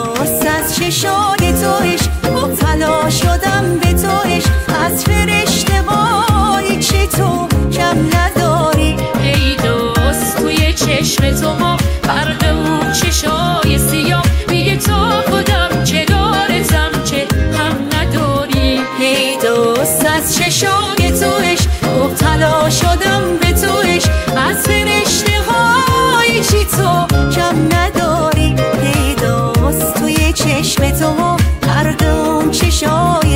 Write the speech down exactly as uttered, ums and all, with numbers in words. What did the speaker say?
دوست از چشای تو عشق مبتلا شدم به تو عشق از فرشته وای چی تو کم نداری ای دوست توی چشم تو ما فرق اون چشای سیاه میگه تو خودم چه دارتم چه هم نداری ای دوست از چشای تو عشق مبتلا شدم به تو عشق از فرشته های چی تو کم نداری ای دوست توی چشم تو فرق اون چشای